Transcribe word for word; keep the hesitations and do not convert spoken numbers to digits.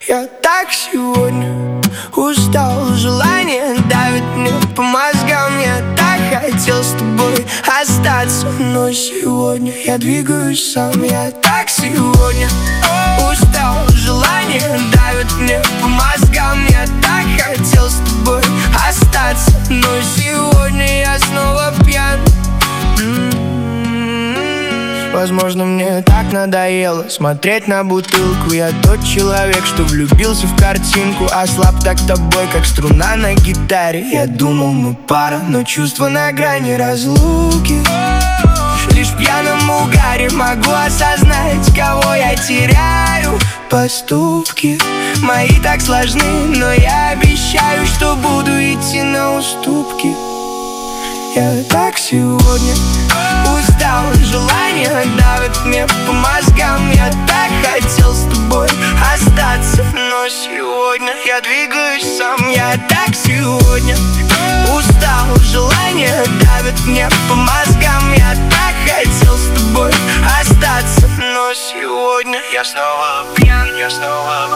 Я так сегодня устал, желание давит мне по мозгам. Я так хотел с тобой остаться, но сегодня я двигаюсь сам. Я так сегодня устал, желание давит мне по мозгам. Я так хотел с тобой остаться, но сегодня я снова пьян. Возможно, мне так надоело смотреть на бутылку. Я тот человек, что влюбился в картинку, ослаб так тобой, как струна на гитаре. Я думал, мы пара, но чувства на грани разлуки. Лишь в пьяном угаре могу осознать, кого я теряю. Поступки мои так сложны, но я обещаю, что буду идти на уступки. Я так сегодня устал, желание давит мне по мозгам. Я так хотел с тобой остаться, но сегодня я двигаюсь сам. Я так сегодня устал, желание давит мне по мозгам. Я так хотел с тобой остаться, но сегодня я снова пьян, я снова